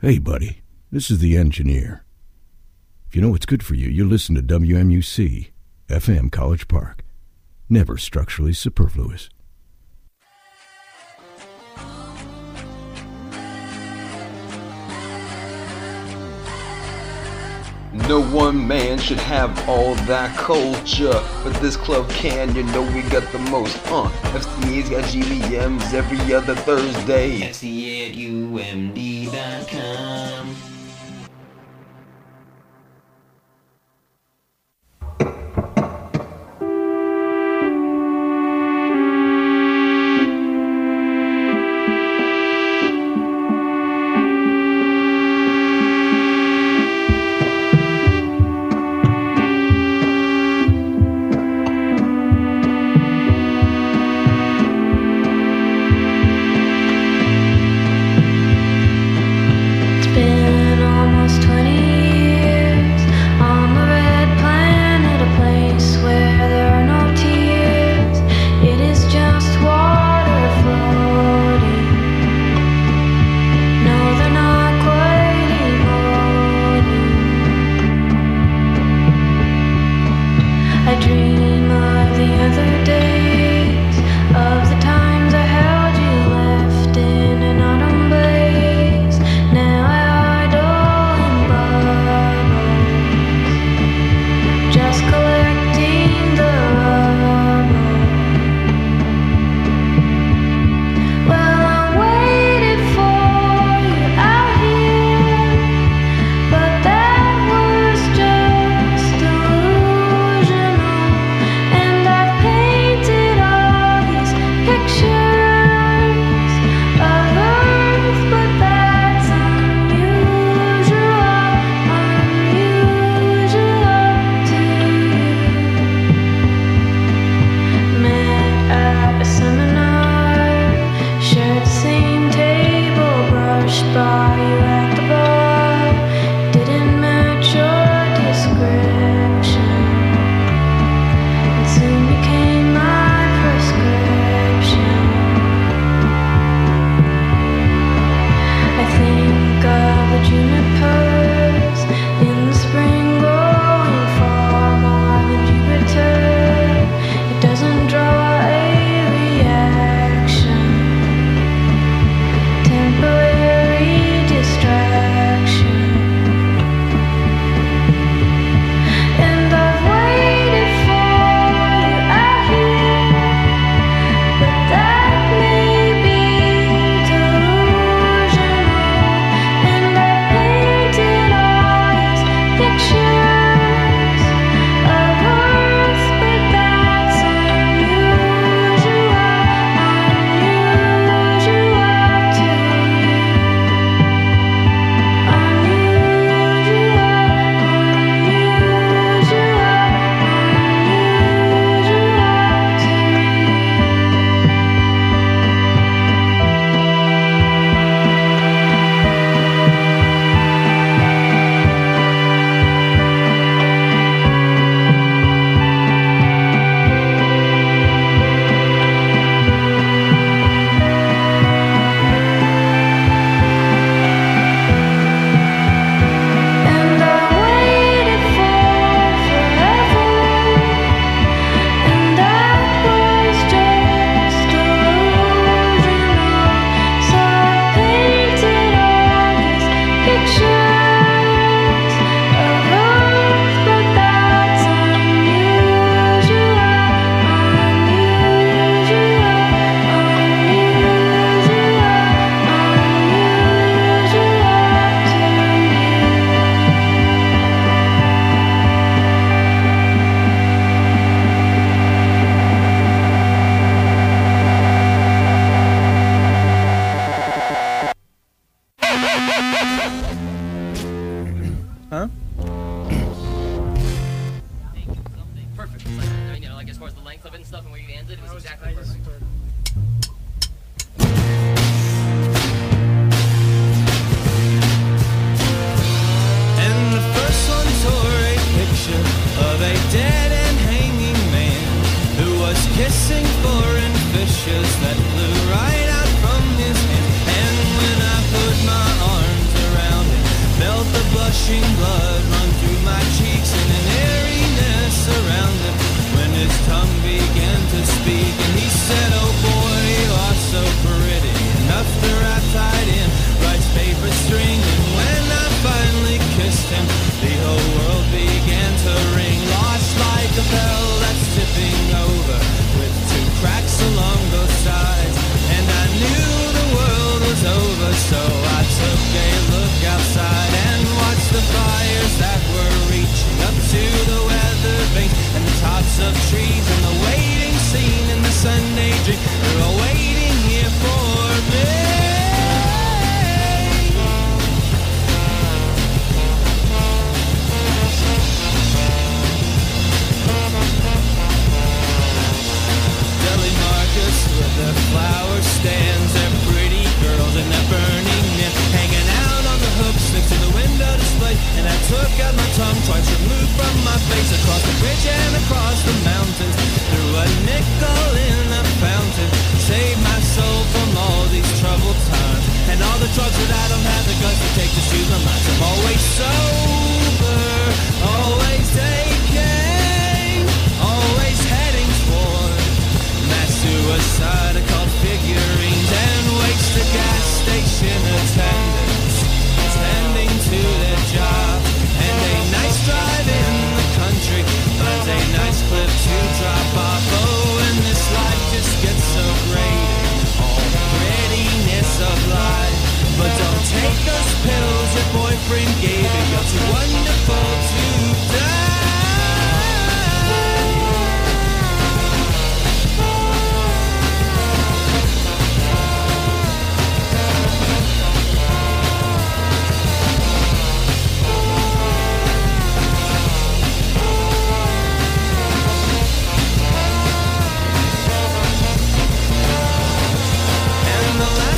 Hey, buddy, this is the engineer. If you know what's good for you, you listen to WMUC, FM College Park. Never structurally superfluous. No one man should have all that culture, but this club can, you know we got the most. FCA's got GVMs every other Thursday. FCA at UMD.com. that flew right out from his hand. And when I put my arms around rushing blood run through my cheeks and an airiness around him when his tongue began to speak. And he said, oh boy, you are so pretty, enough to wrap tied in rice paper string. And when I finally kissed him, the whole world began to ring, lost like a bell that's tipping over with two cracks along both sides. And I knew the world was over, so I took a look outside and watched the fires that were reaching up to the weather vane and the tops of trees and the waiting scene in the Sunday drink. They were waiting here for me. With their flower stands, their pretty girls and their burning men hanging out on the hooks next to the window display. And I took out my tongue, twice removed from my face, across the bridge and across the mountains, threw a nickel in a fountain, saved my soul from all these troubled times and all the drugs that I don't have the guts to take to soothe my mind. I'm always sober, always taking, always heading toward mass suicide called figurines and wasted gas station attendants tending to their job. And a nice drive in the country finds a nice cliff to drop off. Oh, and this life just gets so great, all the prettiness of life. But don't take those pills your boyfriend gave you, you're too wonderful to die.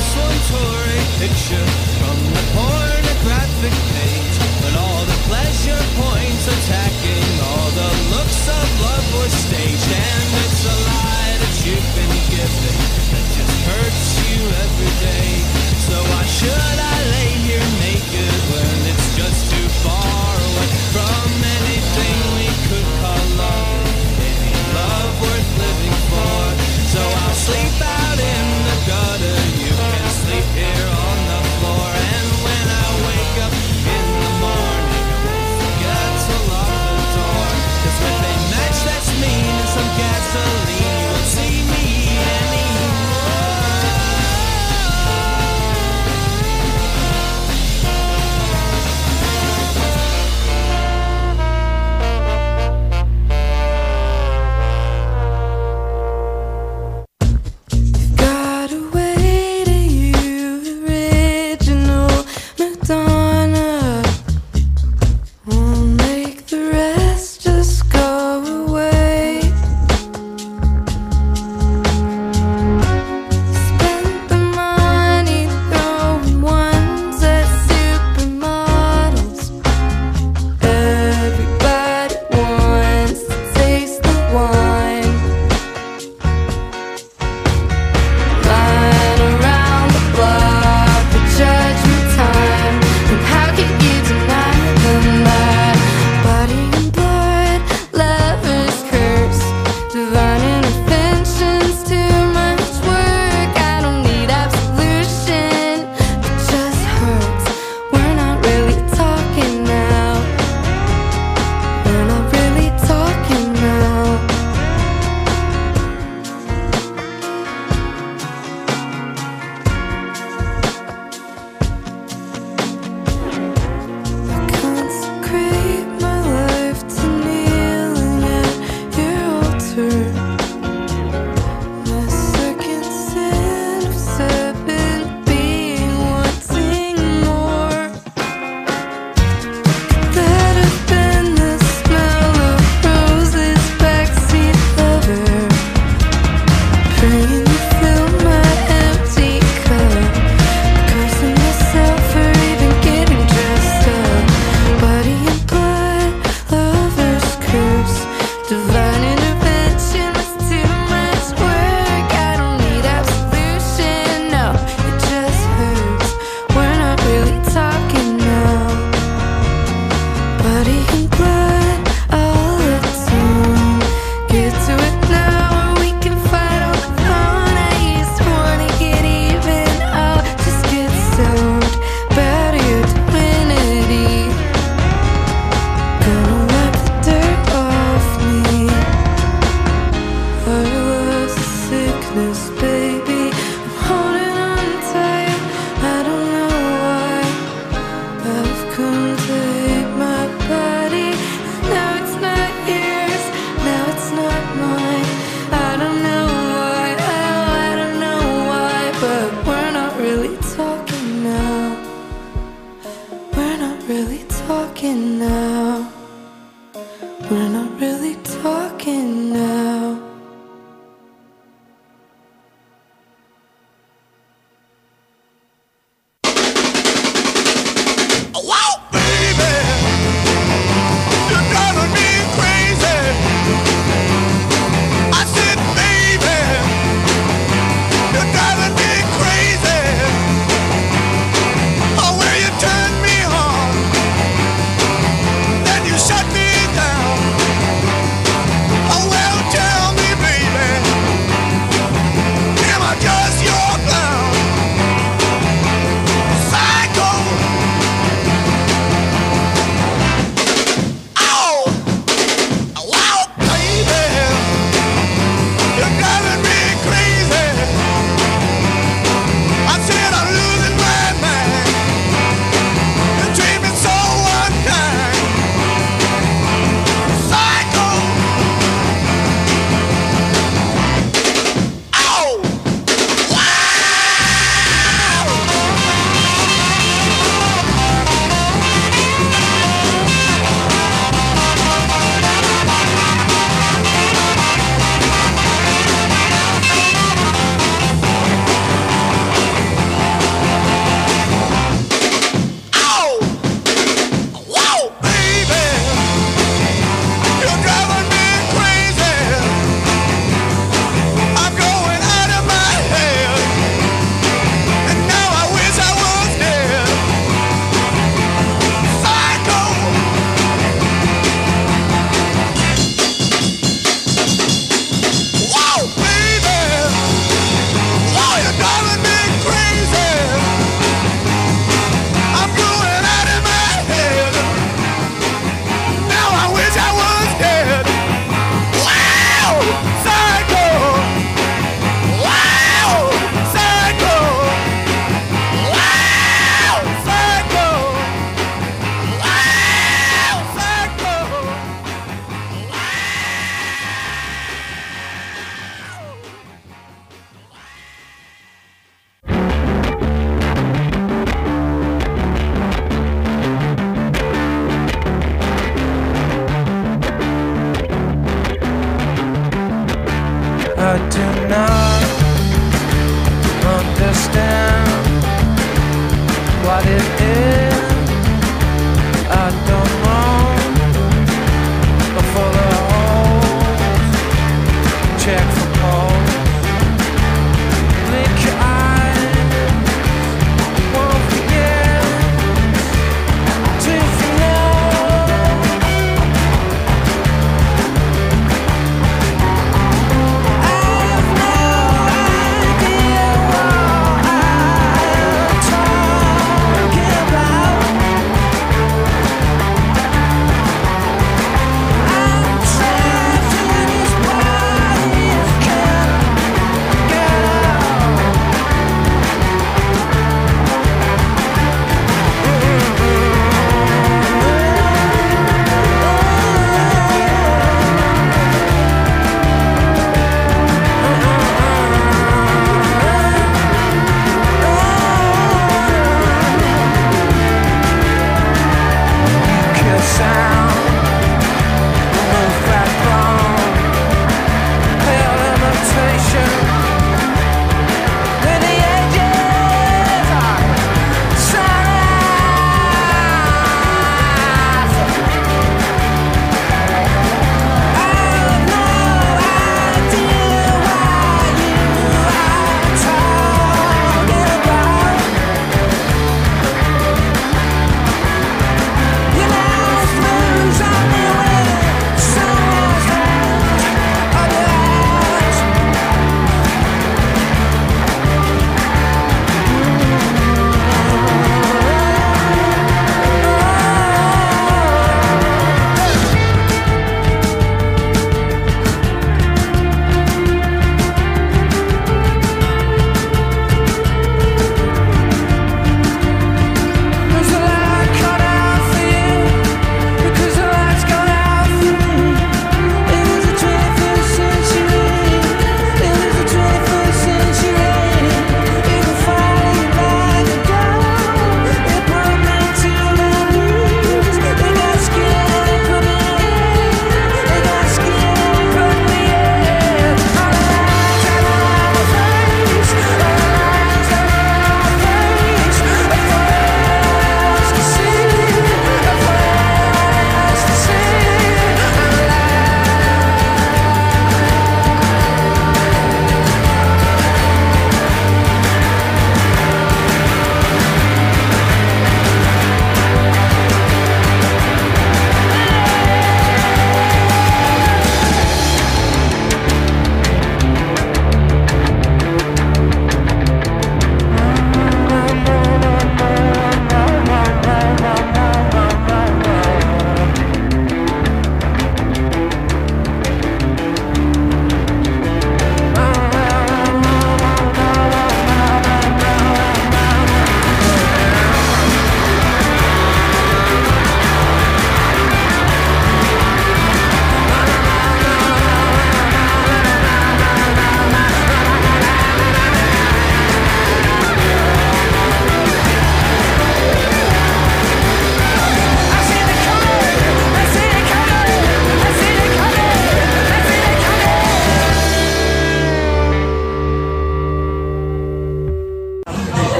Picture from the pornographic page, but all the pleasure really talking now. We're not really talking now. Shut me down.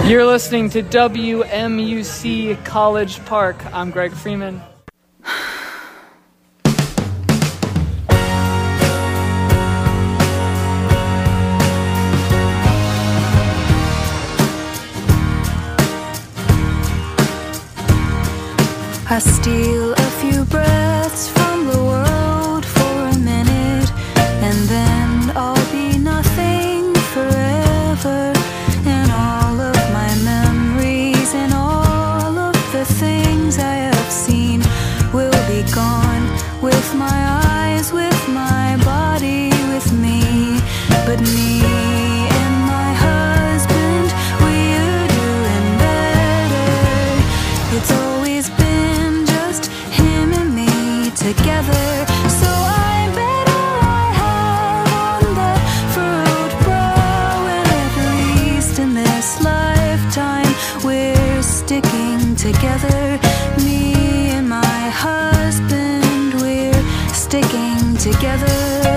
You're listening to WMUC College Park. I'm Greg Freeman. I steal a few breaths from the world for a minute, and then I'll be nothing forever. And all of my memories and all of the things I have seen will be gone, with my eyes, with my body, with me. But me and my husband, we're doing better. It's always been just him and me together. So I bet all I have on that furrowed brow, and at least in this lifetime we're sticking together. Me and my husband, we're sticking together.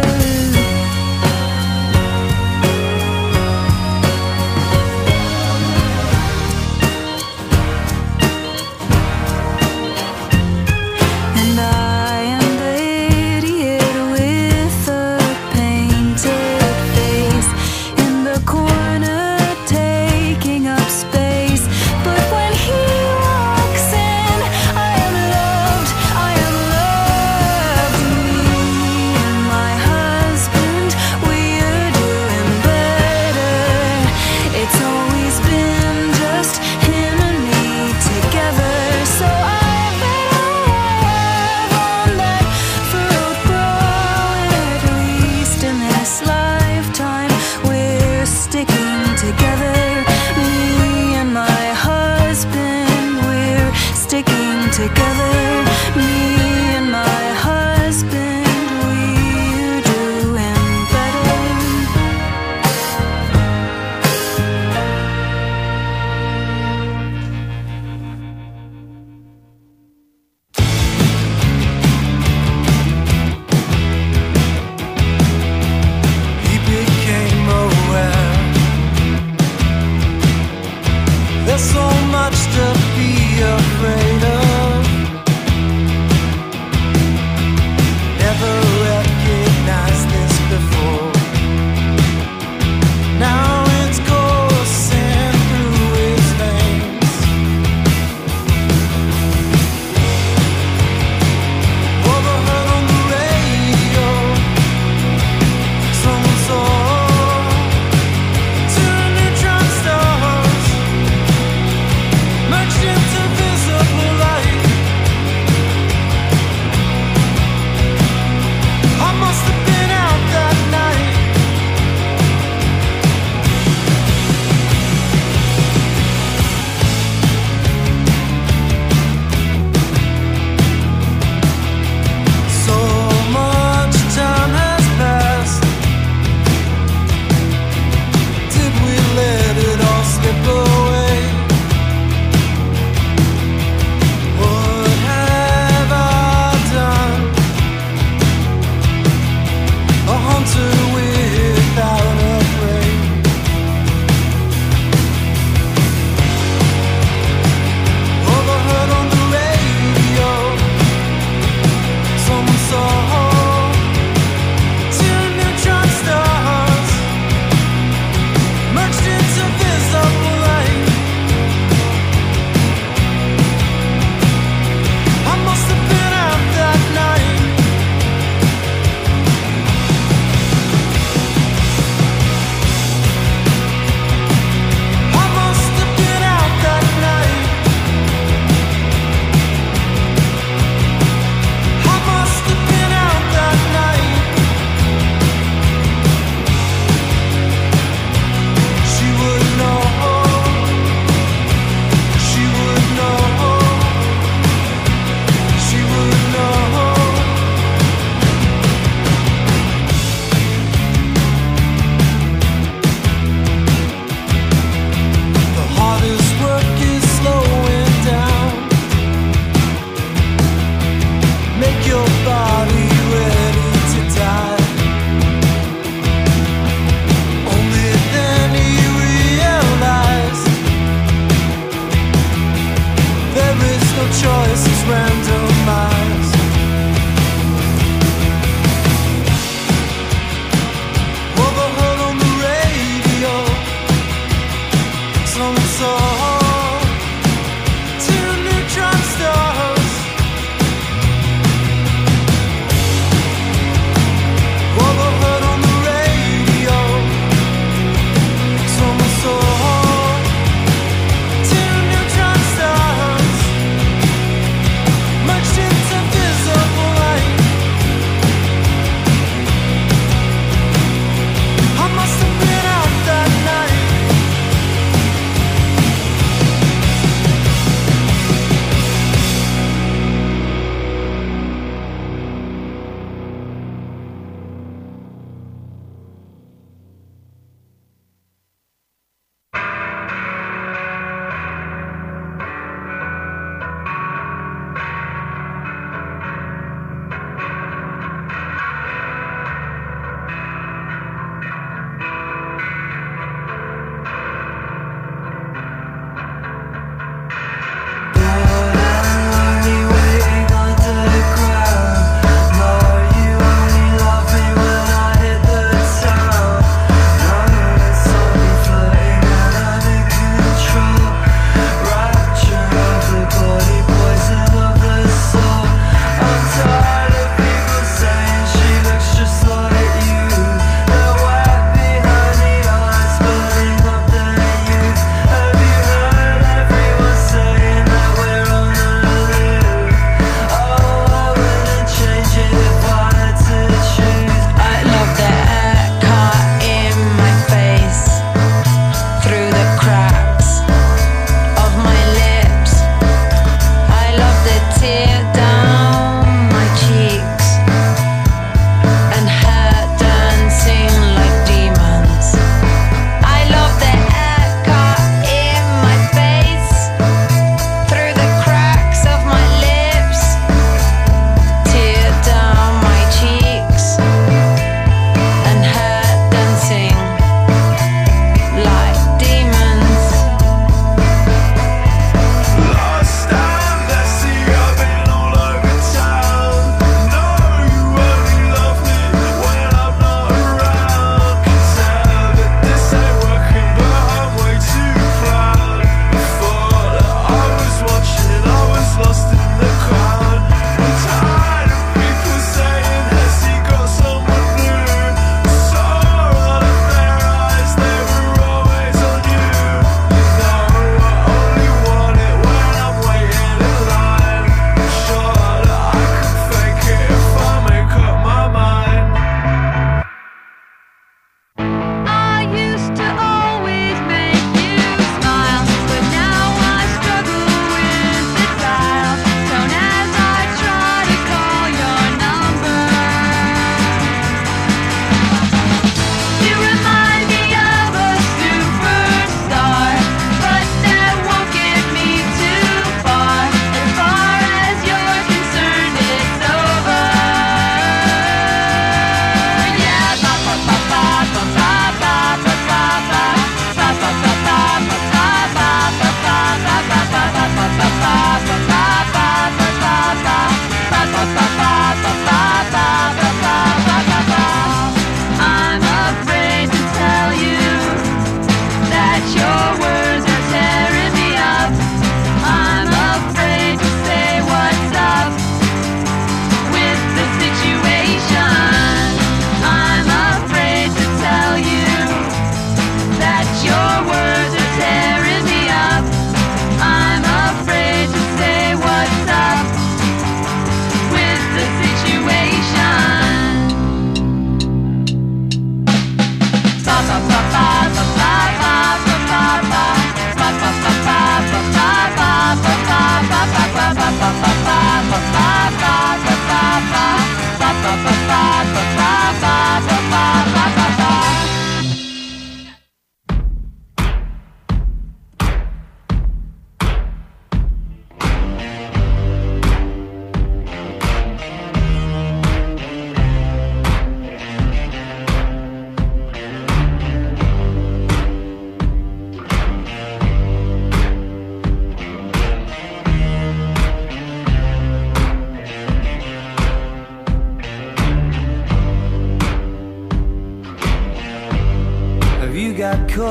There's so much to be afraid of.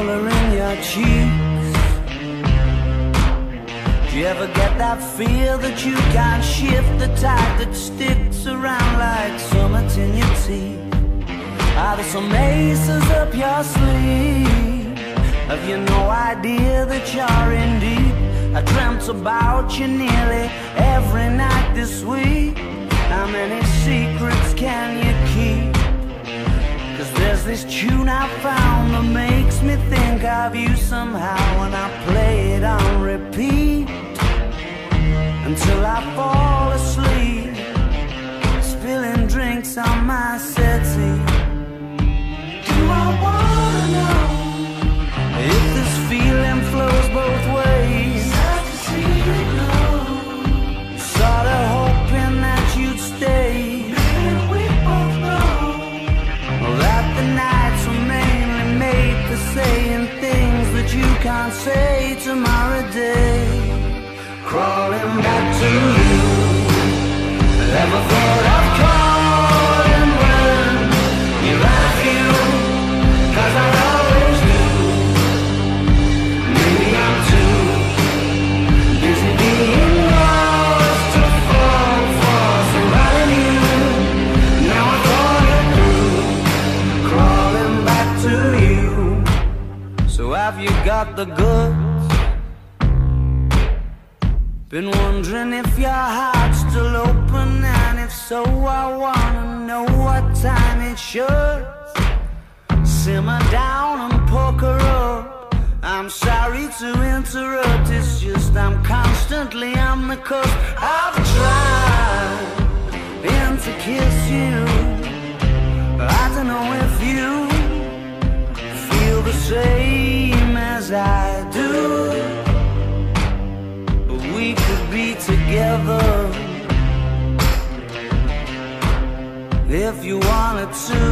color in your cheeks. Do you ever get that feel that you can't shift, the tide that sticks around like summits in your teeth? Are there some aces up your sleeve? Have you no idea that you're in deep? I dreamt about you nearly every night this week. How many secrets can you keep? 'Cause there's this tune I found that makes me think of you somehow, and I play it on repeat until I fall asleep, spilling drinks on my settee. Do I wanna know if this feeling flows both ways? Sad to see you go. Sorta hoping that you'd stay. And we both know that the nights were mainly made for saying things that you can't say tomorrow day. Crawling back to you. Ever thought of calling when you're out of you? 'Cause I always do. Maybe I'm too busy being lost to fall for somebody new. Now I thought it through. Crawling back to you. So have you got the goods? Been wondering if your heart's still open, and if so, I wanna know what time it should. Simmer down and poker up. I'm sorry to interrupt, it's just I'm constantly on the cusp. I've tried been to kiss you. I don't know if you feel the same as I do. We could be together if you wanted to.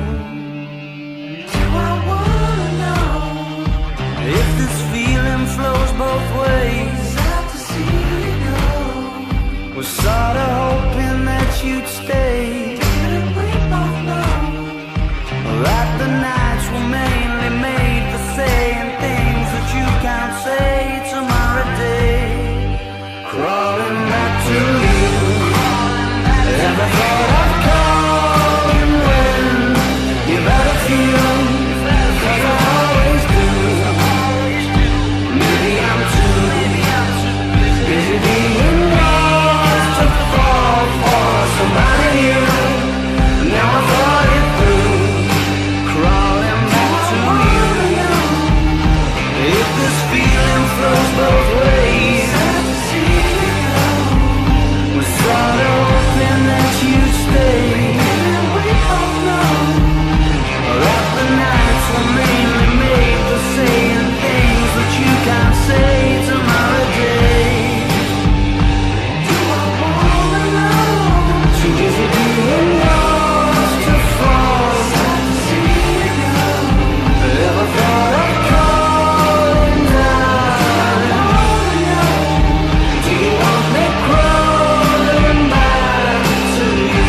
Do I wanna know if this feeling flows both ways? Sad to see you go. We're sorta hoping that you'd stay. And we both know that the nights were mainly made for saying things that you can't say tomorrow day. Crawling back to you. Ever thought of calling when you're out of you? 'Cause I always do. Maybe I'm too busy being lost to fall for somebody new. Now I thought it through. Crawling back to you. If this feeling flows both ways, sorta hoping that you'd stay. And we both know that the nights were mainly made for saying things that you can't say tomorrow day. Do I wanna know? Too busy being lost to fall. Sad to see you go. Ever thought of calling down? Do you want me crawling back to you?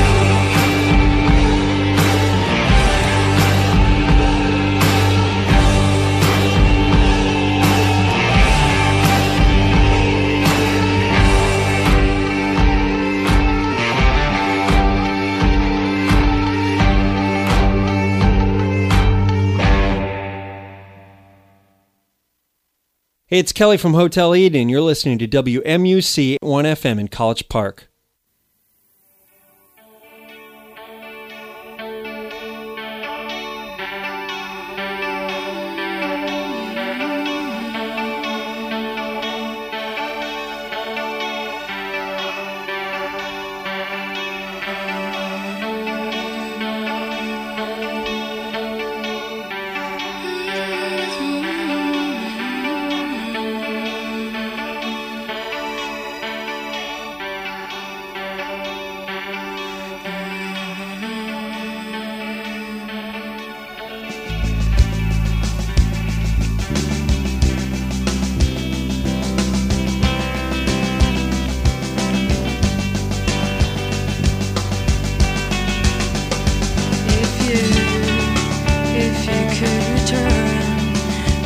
Hey, it's Kelly from Hotel Eden. You're listening to WMUC 1FM in College Park. If you could return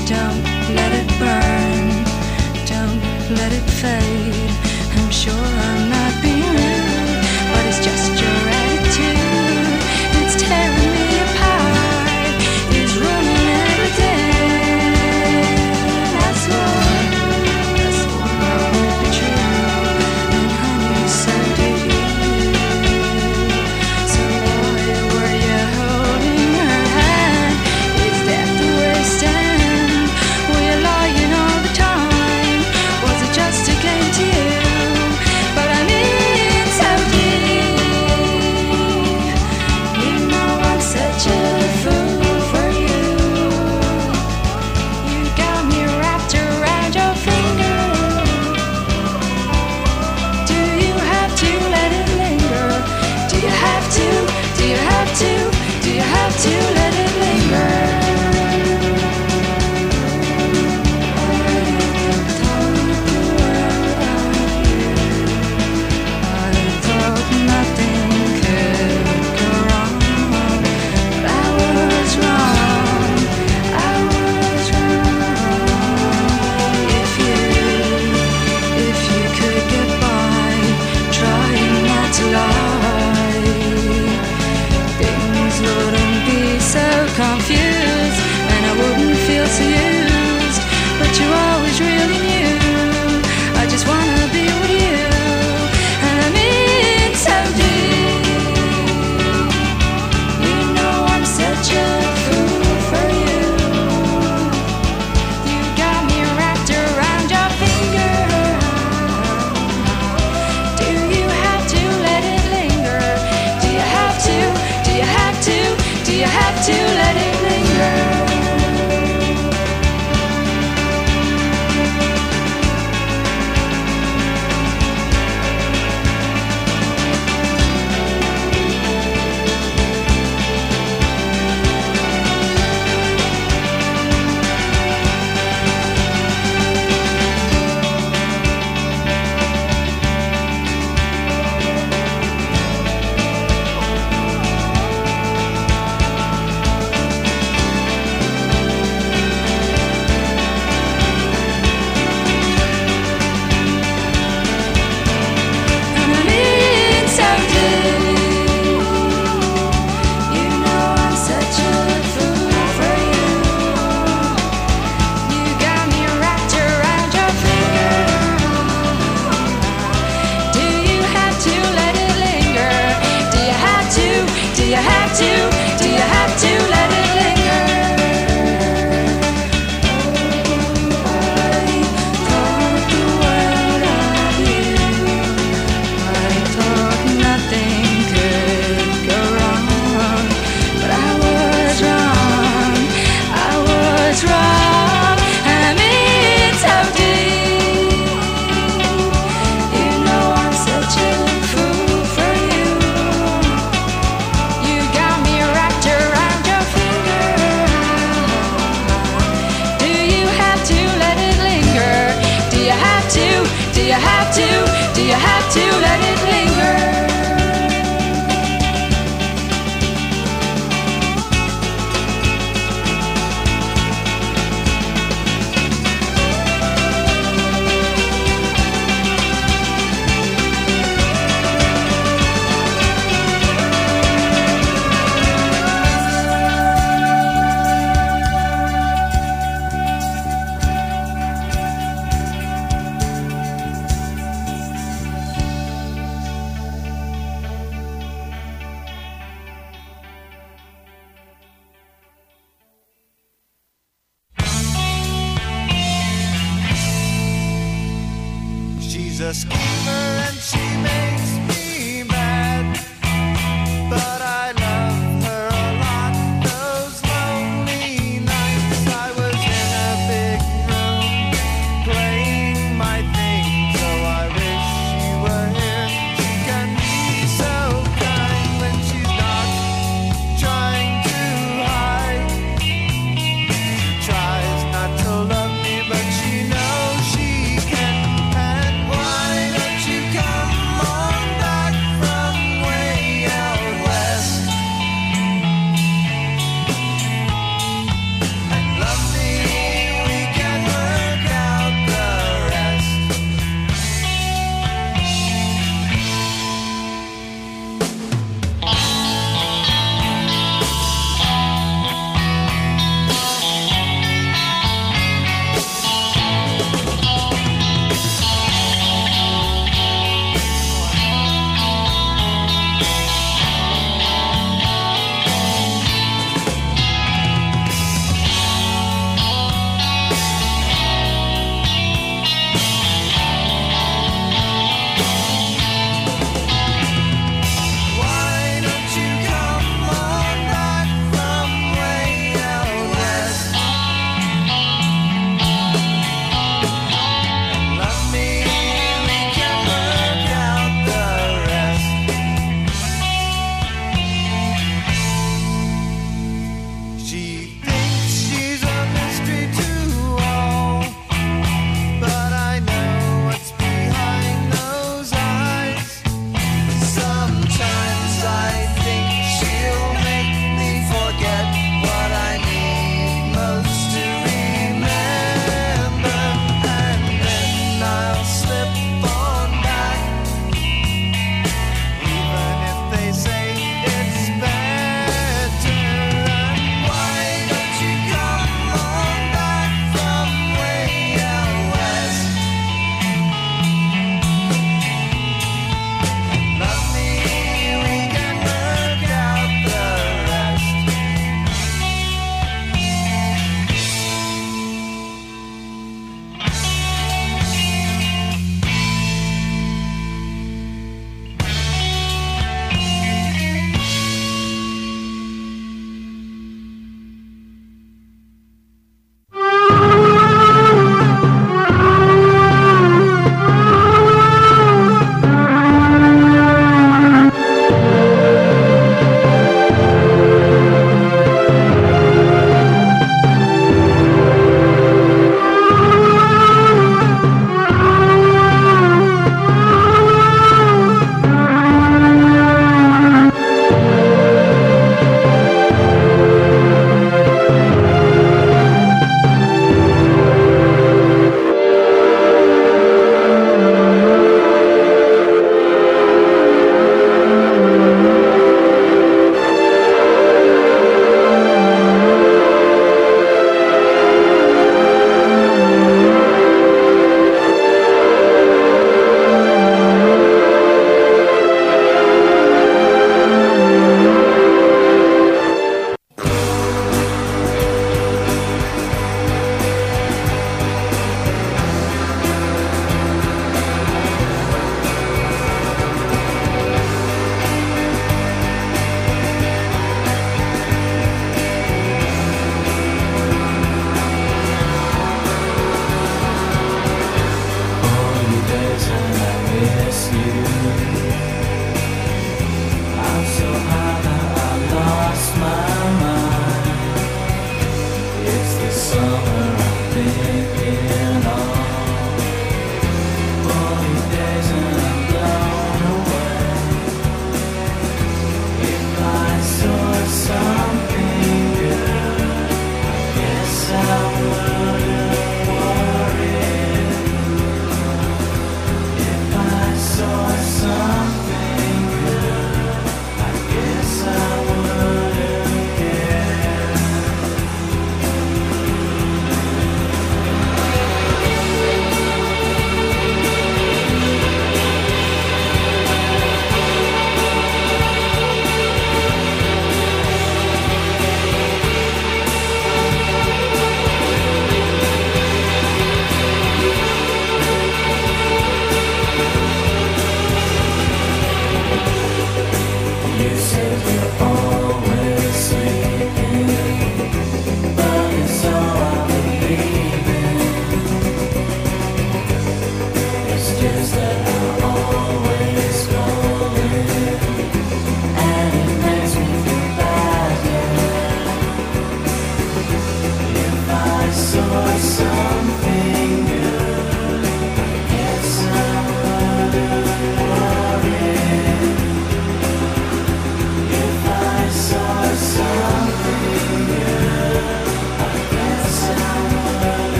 to let it linger.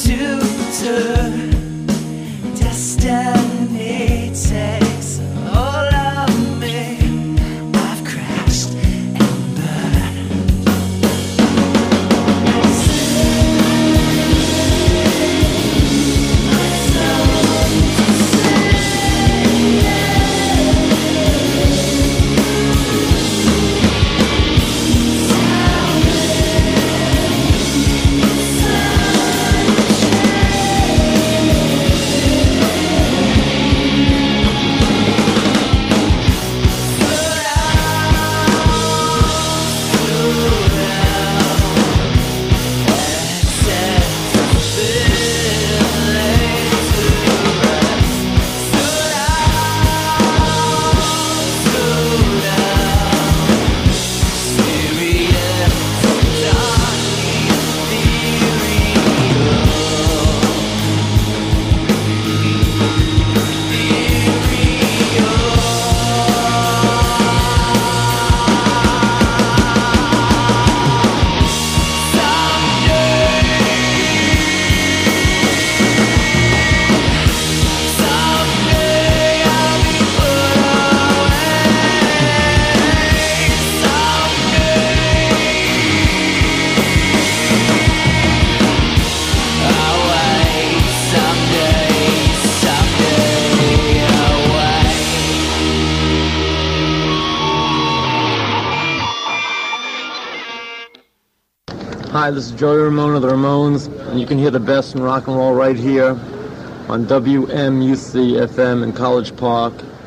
tutor. Destiny takes all of me. I've crashed and burned. Hi, this is Joey Ramone of the Ramones, and you can hear the best in rock and roll right here on WMUC FM in College Park.